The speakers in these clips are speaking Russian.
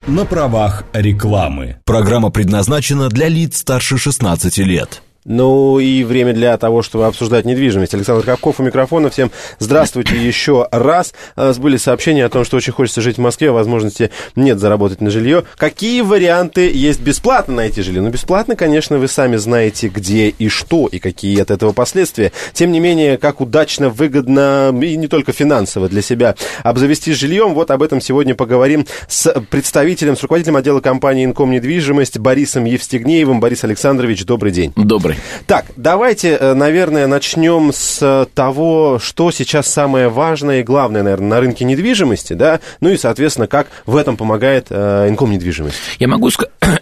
на правах рекламы. Программа предназначена для лиц старше 16 лет. Ну и время для того, чтобы обсуждать недвижимость. Александр Капков у микрофона. Всем здравствуйте еще раз. Были сообщения о том, что очень хочется жить в Москве, а возможности нет заработать на жилье. Какие варианты есть бесплатно найти жилье? Ну, бесплатно, конечно, вы сами знаете, где и что, и какие от этого последствия. Тем не менее, как удачно, выгодно и не только финансово для себя обзавестись жильем, вот об этом сегодня поговорим с представителем, с руководителем отдела компании «Инком Недвижимость» Борисом Евстигнеевым. Борис Александрович, добрый день. Добрый. Так, давайте, наверное, начнем с того, что сейчас самое важное и главное, наверное, на рынке недвижимости, да, ну и, соответственно, как в этом помогает Инком Недвижимость. Я могу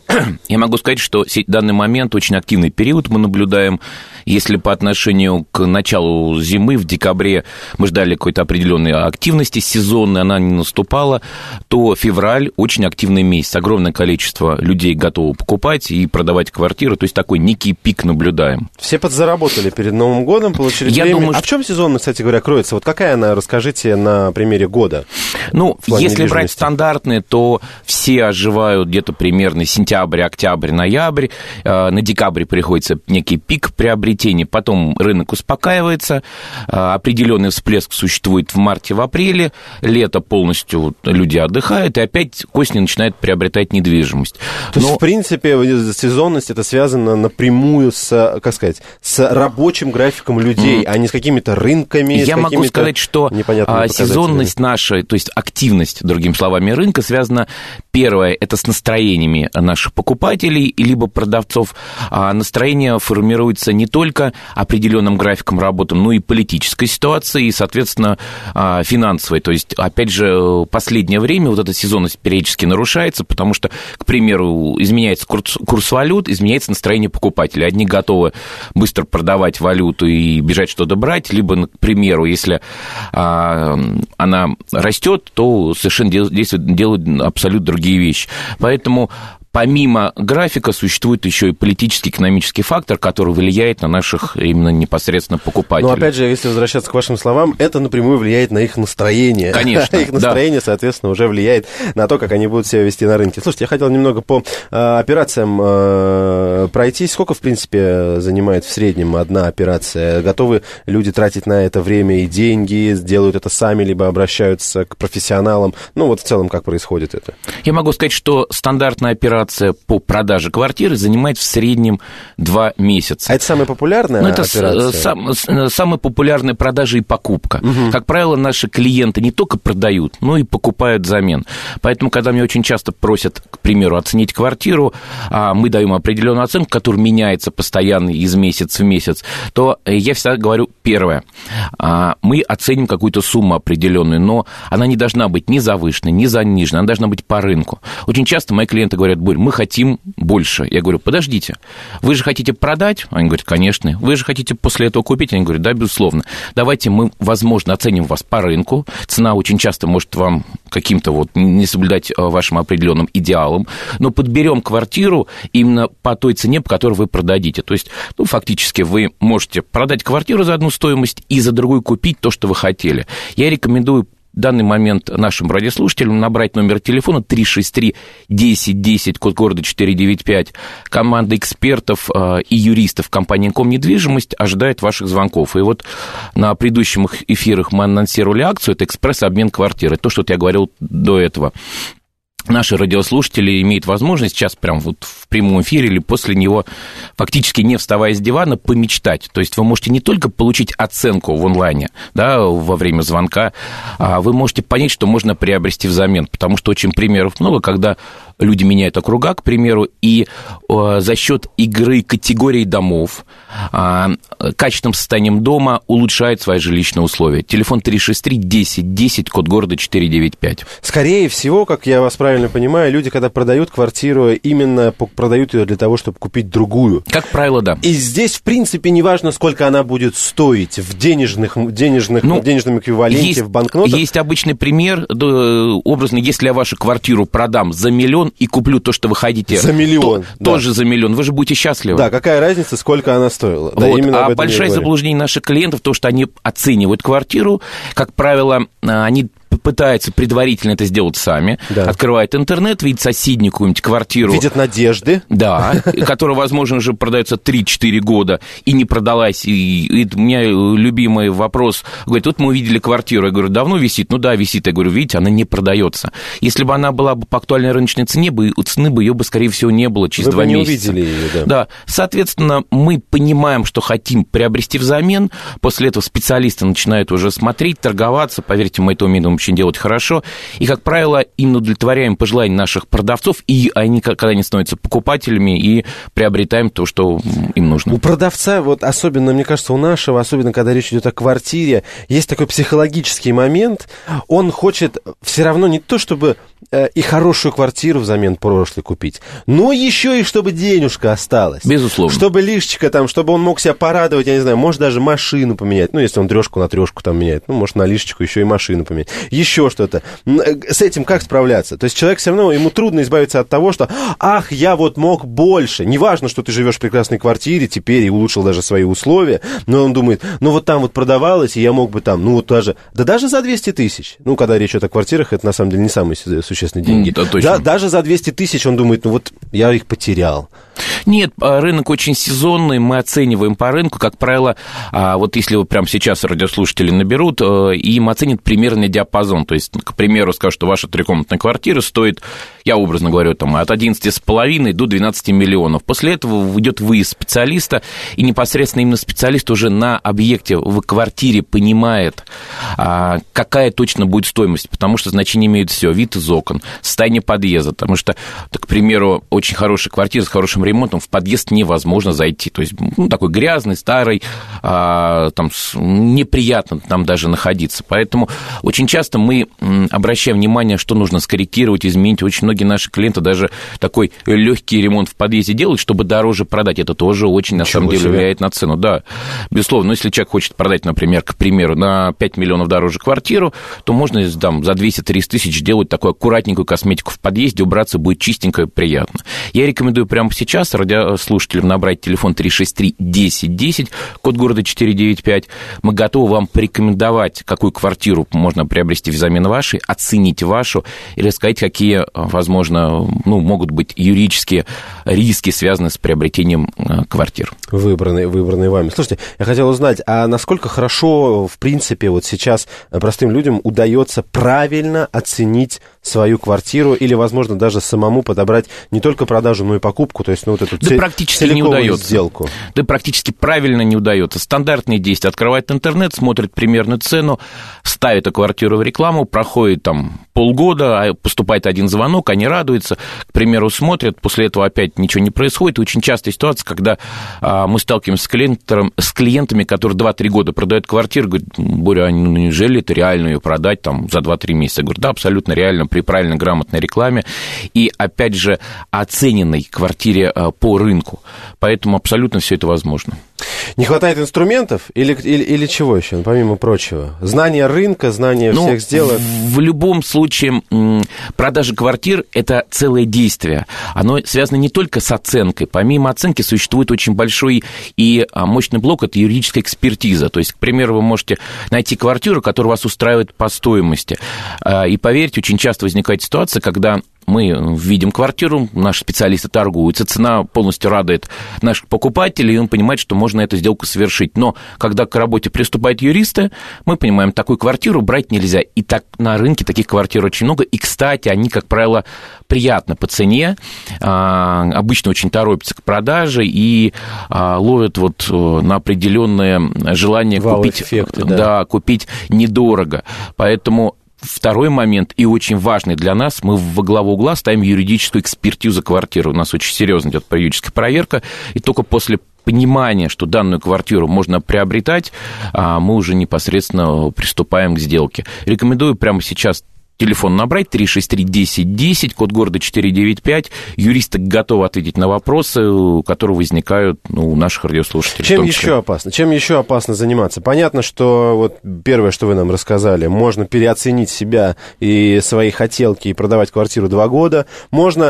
сказать, что в данный момент очень активный период мы наблюдаем. Если по отношению к началу зимы, в декабре мы ждали какой-то определенной активности сезонной, она не наступала, то февраль очень активный месяц. Огромное количество людей готово покупать и продавать квартиры, то есть такой некий пик наблюдаем. Все подзаработали перед Новым годом, получили время. Думаю, в чем сезонность, кстати говоря, кроется? Вот какая она, расскажите на примере года? Ну, если брать стандартные, то все оживают где-то примерно сентябрь, октябрь, ноябрь. На декабре приходится некий пик приобретения, потом рынок успокаивается, определенный всплеск существует в марте, в апреле, лето полностью люди отдыхают, и опять к осени начинают приобретать недвижимость. То есть, в принципе, сезонность это связано напрямую с, как сказать, с рабочим графиком людей, а не с какими-то рынками. Я могу сказать, что сезонность наша, то есть активность, другими словами, рынка связана, первое, это с настроениями наших покупателей либо продавцов. Настроение формируется не только определенным графиком работы, но и политической ситуацией, и, соответственно, финансовой. То есть, опять же, в последнее время вот эта сезонность периодически нарушается, потому что, к примеру, изменяется курс валют, изменяется настроение покупателей. Одни готовы быстро продавать валюту и бежать что-то брать, либо, к примеру, если она растет, то совершенно делают абсолютно другие вещи. Поэтому помимо графика существует еще и политический, экономический фактор, который влияет на наших именно непосредственно покупателей. Но опять же, если возвращаться к вашим словам, это напрямую влияет на их настроение. Конечно. Их настроение, соответственно, уже влияет на то, как они будут себя вести на рынке. Слушайте, я хотел немного по операциям пройтись. Сколько, в принципе, занимает в среднем одна операция? Готовы люди тратить на это время и деньги, делают это сами, либо обращаются к профессионалам? Ну, вот в целом, как происходит это? Я могу сказать, что стандартная операция по продаже квартиры занимает в среднем 2 месяца. А это самая популярная операция? Это самая популярная продажа и покупка. Угу. Как правило, наши клиенты не только продают, но и покупают взамен. Поэтому, когда меня очень часто просят, к примеру, оценить квартиру, мы даем определенную оценку, которая меняется постоянно из месяца в месяц, то я всегда говорю первое. Мы оценим какую-то сумму определенную, но она не должна быть ни завышенной, ни заниженной, она должна быть по рынку. Очень часто мои клиенты говорят: Борь, мы хотим больше. Я говорю: подождите, вы же хотите продать? Они говорят: конечно. Вы же хотите после этого купить? Они говорят: да, безусловно. Давайте мы, возможно, оценим вас по рынку. Цена очень часто может вам каким-то вот не соблюдать вашим определенным идеалам, но подберем квартиру именно по той цене, по которой вы продадите. То есть, ну, фактически вы можете продать квартиру за одну стоимость и за другую купить то, что вы хотели. Я рекомендую в данный момент нашим радиослушателям набрать номер телефона 363-1010, код города 495. Команда экспертов и юристов компании «Инком Недвижимость» ожидает ваших звонков. И вот на предыдущих эфирах мы анонсировали акцию, это экспресс-обмен квартиры, то, что я говорил до этого. Наши радиослушатели имеют возможность сейчас прям вот в прямом эфире или после него, фактически не вставая с дивана, помечтать. То есть вы можете не только получить оценку в онлайне, да, во время звонка, а вы можете понять, что можно приобрести взамен. Потому что очень примеров много, когда люди меняют округа, к примеру, и за счет игры категорий домов, качественным состоянием дома улучшают свои жилищные условия. Телефон 363-1010, код города 495. Скорее всего, как я вас правильно понимаю, люди, когда продают квартиру, именно продают ее для того, чтобы купить другую. Как правило, да. И здесь, в принципе, не важно, сколько она будет стоить в денежном эквиваленте, в банкнотах. Есть обычный пример, образно, если я вашу квартиру продам за 1 миллион и куплю то, что вы хотите... За 1 миллион. Тоже за 1 миллион. Вы же будете счастливы. Да, какая разница, сколько она стоила. Вот. Да, а большое заблуждение наших клиентов, то, что они оценивают квартиру, как правило, они пытаются предварительно это сделать сами, открывают интернет, видят соседнюю какую-нибудь квартиру. Видят надежды. Да, которая, возможно, уже продается 3-4 года и не продалась. И у меня любимый вопрос, говорит, вот мы увидели квартиру, я говорю, давно висит? Ну да, висит. Я говорю, видите, она не продается. Если бы она была бы по актуальной рыночной цене, цены бы ее бы, скорее всего, не было через 2 месяца. Вы не увидели ее, да. Соответственно, мы понимаем, что хотим приобрести взамен, после этого специалисты начинают уже смотреть, торговаться, поверьте, мы это умеем очень делать хорошо, и, как правило, именно удовлетворяем пожелания наших продавцов, и они, когда они становятся покупателями, и приобретаем то, что им нужно. У продавца, вот особенно, мне кажется, у нашего, особенно когда речь идет о квартире, есть такой психологический момент, он хочет все равно не то, чтобы и хорошую квартиру взамен прошлой купить, но еще и чтобы денежка осталась. Безусловно. Чтобы лишечка там, чтобы он мог себя порадовать, я не знаю, может даже машину поменять, ну, если он 3 на 3 там меняет, ну, может на лишечку еще и машину поменять, еще что-то. С этим как справляться? То есть человек все равно, ему трудно избавиться от того, что, ах, я вот мог больше. Неважно, что ты живешь в прекрасной квартире теперь и улучшил даже свои условия, но он думает, ну, вот там вот продавалось, и я мог бы там, ну, вот даже за 200 тысяч. Ну, когда речь идет о квартирах, это на самом деле не самые существенные деньги. Да, точно. Даже за 200 тысяч он думает, ну, вот я их потерял. Нет, рынок очень сезонный, мы оцениваем по рынку, как правило, вот если вы прямо сейчас радиослушатели наберут, им оценят примерный диапазон, то есть, к примеру, скажут, что ваша 3-комнатная квартира стоит, я образно говорю, там, от 11,5 до 12 миллионов. После этого идет выезд специалиста, и непосредственно именно специалист уже на объекте в квартире понимает, какая точно будет стоимость, потому что значение имеет все, вид из окон, состояние подъезда, потому что, к примеру, очень хорошая квартира с хорошим ремонтом, в подъезд невозможно зайти. То есть, ну, такой грязный, старый, там, неприятно там даже находиться. Поэтому очень часто мы обращаем внимание, что нужно скорректировать, изменить. Очень многие наши клиенты даже такой легкий ремонт в подъезде делают, чтобы дороже продать. Это тоже очень, на самом деле, влияет на цену. Да, безусловно. Но если человек хочет продать, например, к примеру, на 5 миллионов дороже квартиру, то можно там, за 200-300 тысяч делать такую аккуратненькую косметику в подъезде, убраться будет чистенько и приятно. Я рекомендую прямо сейчас радиослушателям набрать телефон 363-1010, код города 495. Мы готовы вам порекомендовать, какую квартиру можно приобрести взамен вашей, оценить вашу и рассказать, какие, возможно, ну, могут быть юридические риски, связанные с приобретением квартир. Выбранные вами. Слушайте, я хотел узнать, а насколько хорошо, в принципе, вот сейчас простым людям удается правильно оценить свою квартиру или, возможно, даже самому подобрать не только продажу, но и покупку, то есть, ну, вот эту целиковую сделку? Да практически правильно не удается. Стандартные действия. Открывает интернет, смотрит примерную цену, ставит эту квартиру в рекламу, проходит там полгода, поступает один звонок, они радуются, к примеру, смотрят, после этого опять ничего не происходит. Очень частая ситуация, когда мы сталкиваемся с клиентами, которые 2-3 года продают квартиру, говорят, Боря, ну, неужели это реально ее продать там за 2-3 месяца? Я говорю, да, абсолютно реально, при правильно грамотной рекламе и, опять же, оцененной квартире по рынку. Поэтому абсолютно все это возможно. Не хватает инструментов или чего еще, помимо прочего? Знание рынка, знание всех сделок? В любом случае, продажа квартир – это целое действие. Оно связано не только с оценкой. Помимо оценки существует очень большой и мощный блок – это юридическая экспертиза. То есть, к примеру, вы можете найти квартиру, которая вас устраивает по стоимости. И поверьте, очень часто возникает ситуация, когда мы видим квартиру, наши специалисты торгуются, цена полностью радует наших покупателей, и он понимает, что можно эту сделку совершить. Но когда к работе приступают юристы, мы понимаем, такую квартиру брать нельзя. И так на рынке таких квартир очень много. И, кстати, они, как правило, приятны по цене, обычно очень торопятся к продаже и ловят вот на определенное желание купить недорого. Поэтому второй момент, и очень важный для нас, мы во главу угла ставим юридическую экспертизу квартиры. У нас очень серьезно идет юридическая проверка, и только после понимания, что данную квартиру можно приобретать, мы уже непосредственно приступаем к сделке. Рекомендую прямо сейчас телефон набрать 363-1010, код города 495. Юристы готовы ответить на вопросы, которые возникают у наших радиослушателей. Чем еще опасно заниматься? Понятно, что вот первое, что вы нам рассказали, можно переоценить себя и свои хотелки и продавать квартиру 2 года. Можно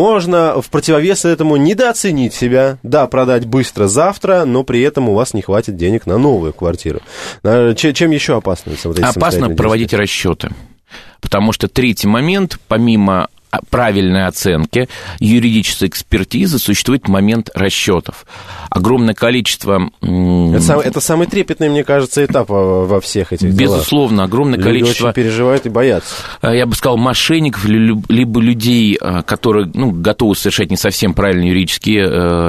в противовес этому недооценить себя, да, продать быстро завтра, но при этом у вас не хватит денег на новую квартиру. Чем еще опасно? Опасно проводить расчеты. Потому что третий момент, помимо правильной оценки, юридической экспертизы, существует момент расчетов. Огромное количество... Это самый трепетный, мне кажется, этап во всех этих делах. Безусловно, огромное люди количество... очень переживают и боятся. Я бы сказал, мошенников, либо людей, которые готовы совершать не совсем правильные юридические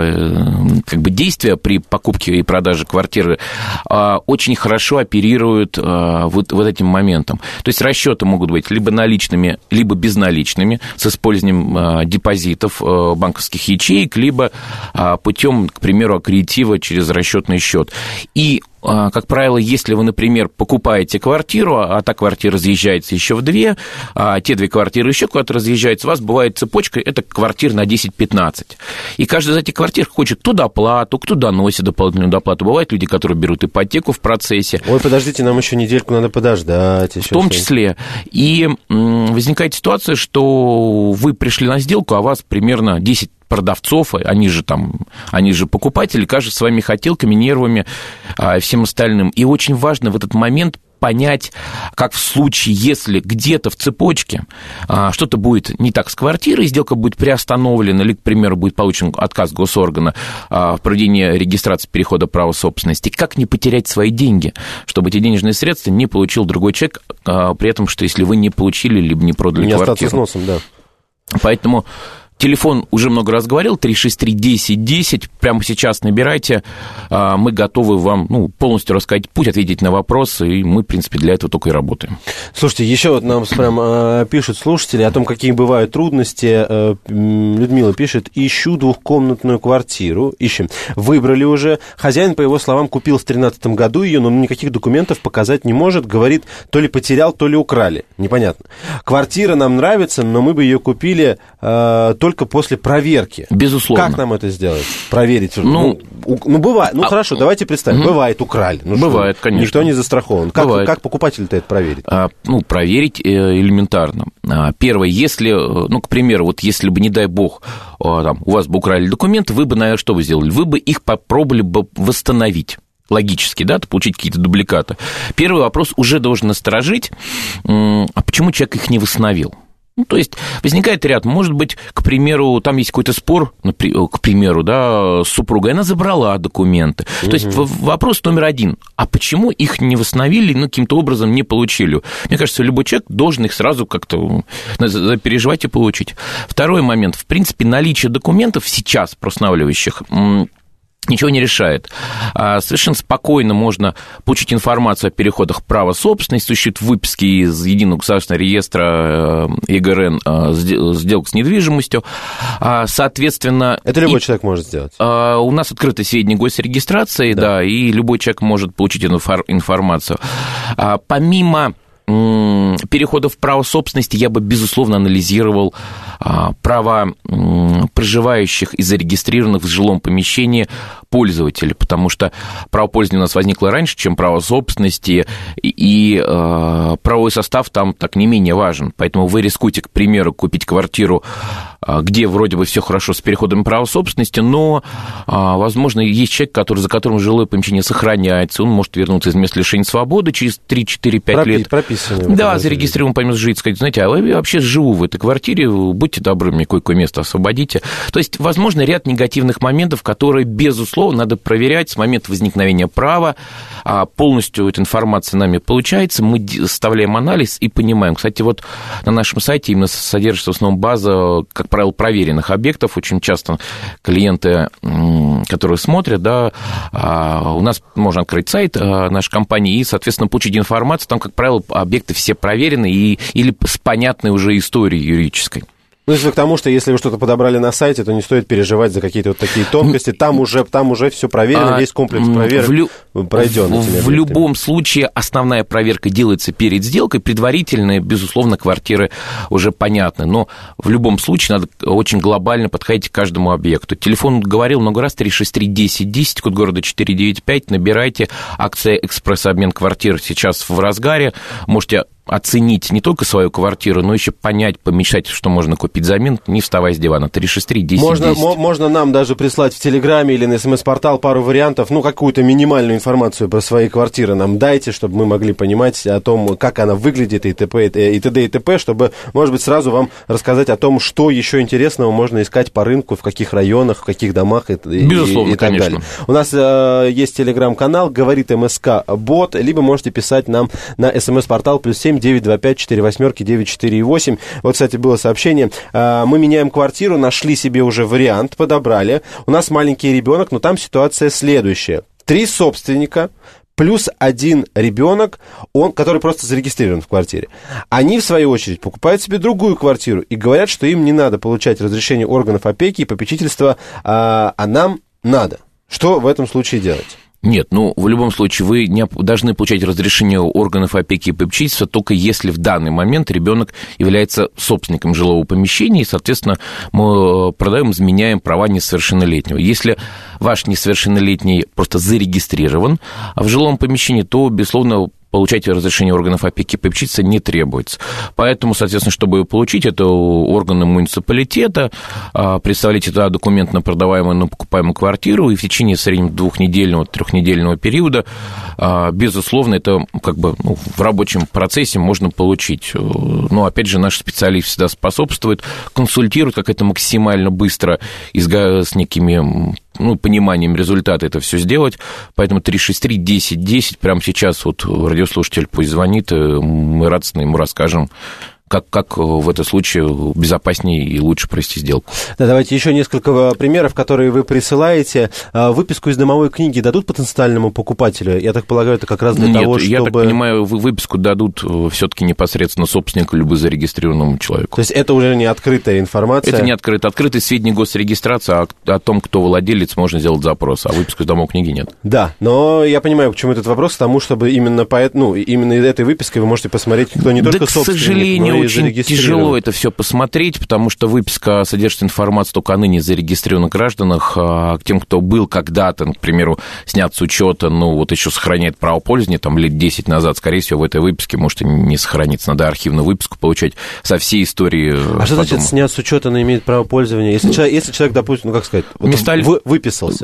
действия при покупке и продаже квартиры, очень хорошо оперируют вот этим моментом. То есть расчеты могут быть либо наличными, либо безналичными, с использованием депозитов банковских ячеек, либо путем, к примеру, аккредитива через расчетный счет. И, как правило, если вы, например, покупаете квартиру, а та квартира разъезжается еще в две, а те две квартиры еще куда-то разъезжаются, у вас бывает цепочка, это квартир на 10-15. И каждый из этих квартир хочет то доплату, кто доносит дополнительную доплату. Бывают люди, которые берут ипотеку в процессе. Ой, подождите, нам еще недельку надо подождать. В том числе. И возникает ситуация, что вы пришли на сделку, а вас примерно 10 продавцов, они же покупатели, каждый своими хотелками, нервами, всем остальным. И очень важно в этот момент понять, как в случае, если где-то в цепочке что-то будет не так с квартирой, сделка будет приостановлена, или, к примеру, будет получен отказ госоргана в проведении регистрации перехода права собственности, как не потерять свои деньги, чтобы эти денежные средства не получил другой человек, при этом, что если вы не получили, либо не продали не квартиру. Не остаться с носом, да. Поэтому... Телефон уже много раз говорил, 363-1010, прямо сейчас набирайте, мы готовы вам полностью рассказать путь, ответить на вопросы, и мы, в принципе, для этого только и работаем. Слушайте, еще вот нам прям пишут слушатели о том, какие бывают трудности. Людмила пишет: ищу двухкомнатную квартиру, ищем. Выбрали уже, хозяин, по его словам, купил в 2013 году ее, но никаких документов показать не может, говорит, то ли потерял, то ли украли, непонятно. Квартира нам нравится, но мы бы ее купили только после проверки. Безусловно. Как нам это сделать? Проверить? Бывает. Хорошо, давайте представим. Бывает, украли. Бывает, конечно. Никто не застрахован. Как покупатель-то это проверит? Проверить элементарно. Первое, если, к примеру, вот если бы, не дай бог, у вас бы украли документы, вы бы, наверное, что вы сделали? Вы бы их попробовали бы восстановить. Логически, да, получить какие-то дубликаты. Первый вопрос уже должен насторожить, а почему человек их не восстановил? То есть возникает ряд, может быть, к примеру, там есть какой-то спор, к примеру, да, с супругой, она забрала документы. То есть вопрос номер один, а почему их не восстановили, каким-то образом не получили? Мне кажется, любой человек должен их сразу как-то переживать и получить. Второй момент, в принципе, наличие документов сейчас проустанавливающих ничего не решает. Совершенно спокойно можно получить информацию о переходах права собственности, существуют выписки из Единого государственного реестра ЕГРН сделок с недвижимостью. Соответственно... Это любой человек может сделать? У нас открыты сведения госрегистрации, да, и любой человек может получить эту информацию. Помимо переходов права собственности я бы, безусловно, анализировал права проживающих и зарегистрированных в жилом помещении пользователей, потому что право пользования у нас возникло раньше, чем право собственности, и правовой состав там так не менее важен. Поэтому вы рискуете, к примеру, купить квартиру, где вроде бы все хорошо с переходом права собственности, но, возможно, есть человек, за которым жилое помещение сохраняется, он может вернуться из места лишения свободы через 3-4-5 лет. Да, зарегистрирован по месту жительства, сказать, знаете, а я вообще живу в этой квартире, будьте добры, мне кое-какое место освободите. То есть, возможно, ряд негативных моментов, которые, безусловно, надо проверять с момента возникновения права. Полностью эта информация нами получается, мы составляем анализ и понимаем. Кстати, вот на нашем сайте именно содержится в основном база, как правило, проверенных объектов. Очень часто клиенты, которые смотрят, да, у нас можно открыть сайт нашей компании и, соответственно, получить информацию. Там, как правило, объекты все проверены или с понятной уже историей юридической. Если к тому, что если вы что-то подобрали на сайте, то не стоит переживать за какие-то вот такие тонкости. Там уже все проверено, весь комплекс проверок пройден. В любом случае основная проверка делается перед сделкой, предварительная, безусловно, квартиры уже понятны. Но в любом случае надо очень глобально подходить к каждому объекту. Телефон говорил много раз, 363-1010, код города 495, набирайте. Акция «Экспресс-обмен квартир» сейчас в разгаре. Можете оценить не только свою квартиру, но еще понять, помечтать, что можно купить взамен, не вставая с дивана. 363-10-10. Можно нам даже прислать в Телеграме или на СМС-портал пару вариантов, какую-то минимальную информацию про свои квартиры нам дайте, чтобы мы могли понимать о том, как она выглядит и т.п. и т.д. и т.п., чтобы, может быть, сразу вам рассказать о том, что еще интересного можно искать по рынку, в каких районах, в каких домах Безусловно, и так конечно. далее. У нас есть Телеграм-канал «Говорит МСК Бот», либо можете писать нам на СМС-портал +7 925 48 948. Вот, кстати, было сообщение. Мы меняем квартиру, нашли себе уже вариант, подобрали. У нас маленький ребенок, но там ситуация следующая. 3 собственника плюс 1 ребенок, который просто зарегистрирован в квартире. Они, в свою очередь, покупают себе другую квартиру и говорят, что им не надо получать разрешение органов опеки и попечительства, а нам надо. Что в этом случае делать? Нет, в любом случае вы не должны получать разрешение органов опеки и попечительства только если в данный момент ребенок является собственником жилого помещения, и, соответственно, мы продаем, изменяем права несовершеннолетнего. Если ваш несовершеннолетний просто зарегистрирован в жилом помещении, то, безусловно, получать разрешение органов опеки и попечительства не требуется. Поэтому, соответственно, чтобы получить это, органы муниципалитета, представляйте туда документ на продаваемую, на покупаемую квартиру, и в течение в среднем 2-недельного, 3-недельного периода, безусловно, это в рабочем процессе можно получить. Но, опять же, наш специалист всегда способствует, консультирует, как это максимально быстро и с некими пониманием результата это все сделать. Поэтому 363-10-10 прямо сейчас радиослушатель пусть звонит, мы радостно ему расскажем, как в этом случае безопаснее и лучше провести сделку. Да, давайте еще несколько примеров, которые вы присылаете. Выписку из домовой книги дадут потенциальному покупателю? Я так полагаю, это как раз для того, чтобы... я так понимаю, выписку дадут все-таки непосредственно собственнику либо зарегистрированному человеку. То есть это уже не открытая информация? Это не открыто. Открытые сведения госрегистрации, о том, кто владелец, можно сделать запрос, а выписку из домовой книги нет. Да, но я понимаю, к чему этот вопрос, к тому, чтобы именно именно этой выпиской вы можете посмотреть, кто не только собственник, к сожалению, но и очень тяжело это все посмотреть, потому что выписка содержит информацию только о ныне зарегистрированных гражданах, а к тем, кто был когда-то, к примеру, снят с учета, еще сохраняет право пользования, лет 10 назад, скорее всего, в этой выписке может и не сохраниться. Надо архивную выписку получать со всей истории. А что значит снят с учета, она имеет право пользования? Если человек, допустим, выписался?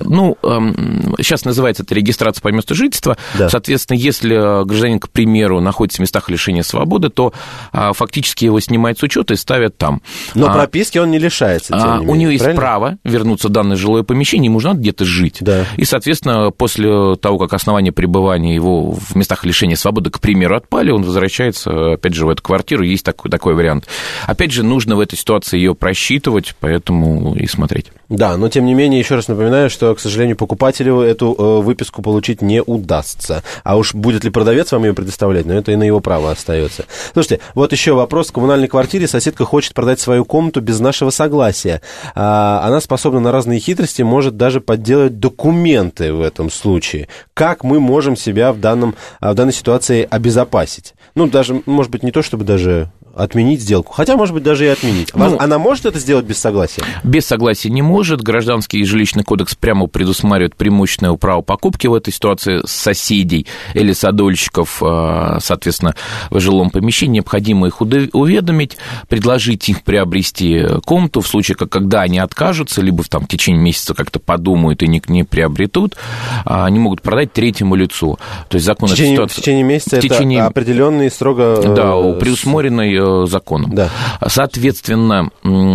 Сейчас называется это регистрация по месту жительства. Да. Соответственно, если гражданин, к примеру, находится в местах лишения свободы, то фактически его снимают с учета и ставят там. Но прописки он не лишается, тем не менее, у него есть правильно? право вернуться в данное жилое помещение, ему же надо где-то жить. Да. И, соответственно, после того, как основания пребывания его в местах лишения свободы, к примеру, отпали, он возвращается, опять же, в эту квартиру, есть такой вариант. Опять же, нужно в этой ситуации ее просчитывать, поэтому и смотреть. Да, но, тем не менее, еще раз напоминаю, что, к сожалению, покупателю эту выписку получить не удастся. А уж будет ли продавец вам ее предоставлять, но это и на его право остается. Слушайте, вот еще вопрос. В коммунальной квартире соседка хочет продать свою комнату без нашего согласия. Она способна на разные хитрости, может даже подделать документы в этом случае. Как мы можем себя в данной ситуации обезопасить? Даже, может быть, не то, чтобы даже отменить сделку. Хотя, может быть, даже и отменить. Она может это сделать без согласия? Без согласия не может. Гражданский и жилищный кодекс прямо предусматривает преимущественное право покупки в этой ситуации соседей или садовщиков, соответственно, в жилом помещении. Необходимо их уведомить, предложить их приобрести комнату в случае, когда они откажутся, либо в течение месяца как-то подумают и не приобретут, они могут продать третьему лицу. То есть закон... В течение месяца это определенный строго... Да, предусмотренный законом. Да. Соответственно,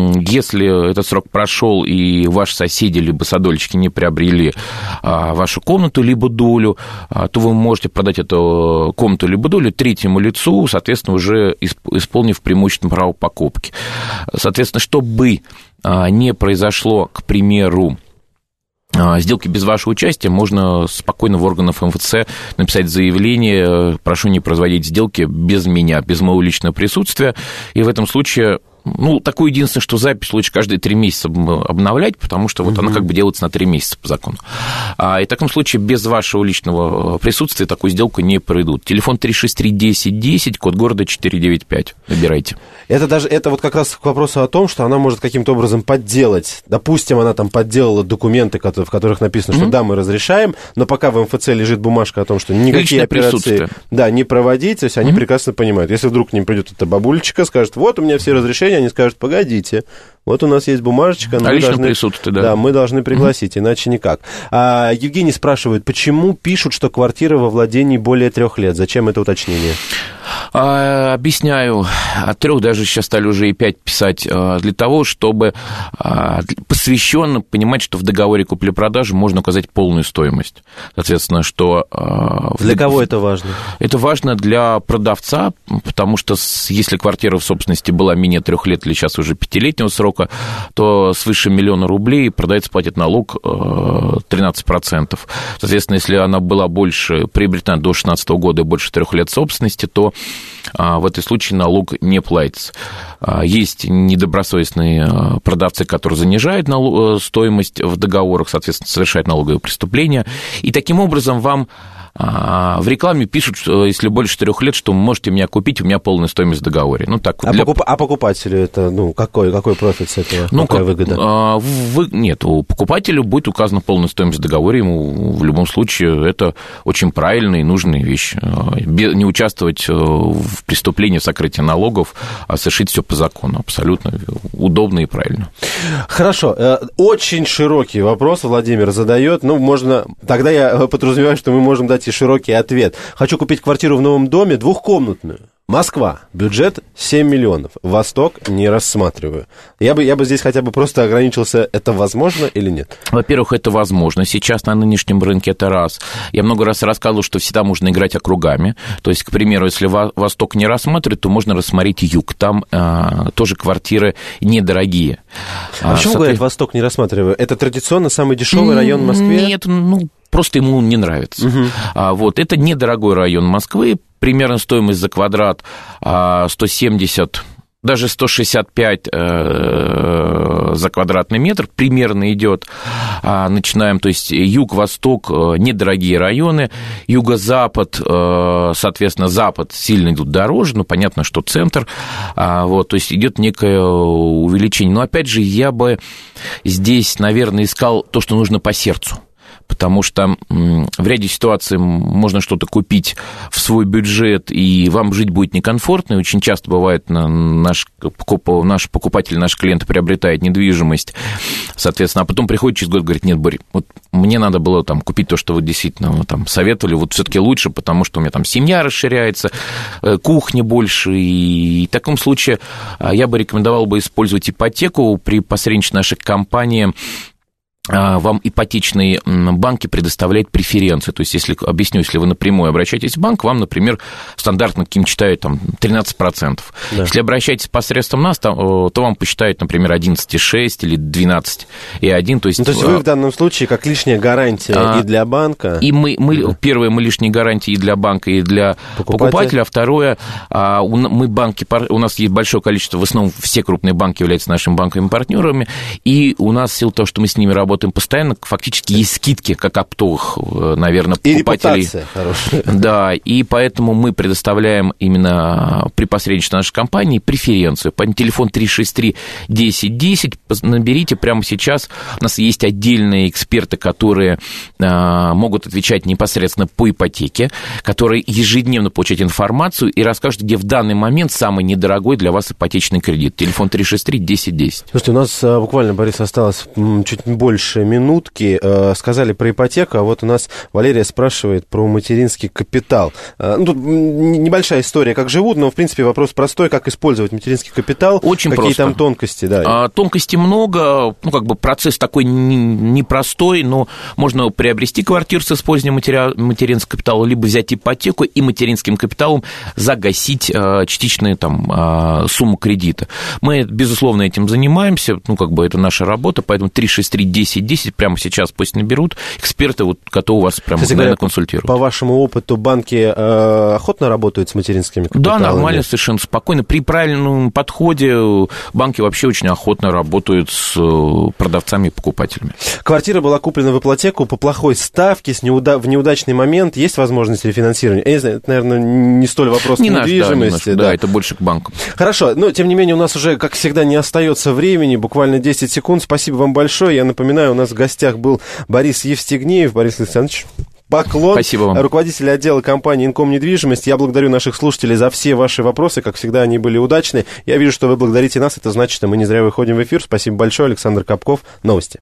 если этот срок прошел и ваши соседи либо садовщики не приобрели вашу комнату либо долю, то вы можете продать эту комнату либо долю третьему лицу, соответственно, уже исполнив преимущественное право покупки. Соответственно, чтобы не произошло, к примеру, сделки без вашего участия, можно спокойно в органах МФЦ написать заявление: прошу не производить сделки без меня, без моего личного присутствия, и в этом случае Ну, такое единственное, что запись лучше каждые 3 месяца обновлять, потому что вот она как бы делается на 3 месяца по закону. И в таком случае без вашего личного присутствия такую сделку не пройдут. Телефон 363-1010, код города 495. Набирайте. Это вот как раз к вопросу о том, что она может каким-то образом подделать. Допустим, она там подделала документы, в которых написано, что да, мы разрешаем, но пока в МФЦ лежит бумажка о том, что никакие операции не проводить, то есть они прекрасно понимают. Если вдруг к ним придет эта бабулечка, скажет, вот у меня все разрешения, они скажут, погодите, вот у нас есть бумажечка, мы должны пригласить, иначе никак. Евгений спрашивает, почему пишут, что квартира во владении более 3 лет? Зачем это уточнение? Объясняю. От 3 даже сейчас стали уже и 5 писать. Для того, чтобы посвященно понимать, что в договоре купли-продажи можно указать полную стоимость. Соответственно, что... Для кого это важно? Это важно для продавца, потому что если квартира в собственности была менее 3 лет или сейчас уже 5-летнего срока, то свыше 1 000 000 рублей продавец платит налог 13%. Соответственно, если она была больше, приобретена до 2016 года и больше 3 лет собственности, то в этом случае налог не платится. Есть недобросовестные продавцы, которые занижают стоимость в договорах, соответственно, совершают налоговые преступления, и таким образом вам в рекламе пишут, что если больше 4 лет, что вы можете меня купить, у меня полная стоимость в договоре. Ну, так, а покупателю это, какой профит с этого, какая выгода? Нет, у покупателя будет указана полная стоимость в договоре, ему в любом случае это очень правильная и нужная вещь. Не участвовать в преступлении сокрытия налогов, а совершить все по закону. Абсолютно удобно и правильно. Хорошо. Очень широкий вопрос Владимир задает. Тогда я подразумеваю, что мы можем дать и широкий ответ. Хочу купить квартиру в новом доме, 2-комнатную. Москва. Бюджет 7 миллионов. Восток не рассматриваю. Я бы здесь хотя бы просто ограничился, это возможно или нет? Во-первых, это возможно. Сейчас на нынешнем рынке это раз. Я много раз рассказывал, что всегда можно играть округами. То есть, к примеру, если Восток не рассматривает, то можно рассмотреть Юг. Там тоже квартиры недорогие. Почему говорят, Восток не рассматриваю? Это традиционно самый дешевый район в Москве? Нет, просто ему не нравится. Это недорогой район Москвы. Примерно стоимость за квадрат 170, даже 165 за квадратный метр примерно идет. Начинаем, то есть юг-восток, недорогие районы, юго-запад, соответственно, запад сильно идут дороже, понятно, что центр, то есть идет некое увеличение. Но опять же, я бы здесь, наверное, искал то, что нужно по сердцу. Потому что в ряде ситуаций можно что-то купить в свой бюджет, и вам жить будет некомфортно. И очень часто бывает, наш покупатель, наш клиент приобретает недвижимость, соответственно, а потом приходит через год и говорит, нет, Борь, вот мне надо было купить то, что вы действительно советовали, вот все-таки лучше, потому что у меня семья расширяется, кухня больше, и в таком случае я бы рекомендовал использовать ипотеку при посредничестве нашей компании. Вам ипотечные банки предоставляют преференции. То есть, если вы напрямую обращаетесь в банк, вам, например, стандартно каким читают 13%. Да. Если обращаетесь посредством нас, то вам посчитают, например, 11,6 или 12,1. То есть вы в данном случае как лишняя гарантия и для банка. И первое, мы лишние гарантии и для банка, и для покупателя. А второе, у нас есть большое количество, в основном все крупные банки являются нашими банками-партнерами, и у нас в силу того, что мы с ними работаем постоянно, фактически есть скидки, как оптовых, наверное, покупателей. И репутация хорошая. Да, и поэтому мы предоставляем именно при посредничестве нашей компании преференцию. По телефону 363-1010 наберите прямо сейчас. У нас есть отдельные эксперты, которые могут отвечать непосредственно по ипотеке, которые ежедневно получают информацию и расскажут, где в данный момент самый недорогой для вас ипотечный кредит. Телефон 363-1010. Слушайте, у нас буквально, Борис, осталось чуть больше минутки. Сказали про ипотеку, а вот у нас Валерия спрашивает про материнский капитал. Тут небольшая история, как живут, но, в принципе, вопрос простой, как использовать материнский капитал. Очень Какие просто. Там тонкости, да. Тонкостей много, процесс такой непростой, но можно приобрести квартиру с использованием материнского капитала, либо взять ипотеку и материнским капиталом загасить частичную сумму кредита. Мы, безусловно, этим занимаемся, это наша работа, поэтому 363-10 1010, прямо сейчас пусть наберут, эксперты вот готовы вас прямо, наверное, консультировать. По вашему опыту, банки охотно работают с материнскими капиталами? Да, нормально, совершенно спокойно. При правильном подходе банки вообще очень охотно работают с продавцами и покупателями. Квартира была куплена в ипотеку по плохой ставке в неудачный момент. Есть возможность рефинансирования? Я не знаю, это, наверное, не столь вопрос недвижимости. Да, это больше к банкам. Хорошо, но, тем не менее, у нас уже, как всегда, не остается времени, буквально 10 секунд. Спасибо вам большое. Я напоминаю, у нас в гостях был Борис Евстигнеев. Борис Александрович, поклон. Спасибо вам. Руководитель отдела компании «Инком Недвижимость». Я благодарю наших слушателей за все ваши вопросы. Как всегда, они были удачны. Я вижу, что вы благодарите нас. Это значит, что мы не зря выходим в эфир. Спасибо большое. Александр Капков. Новости.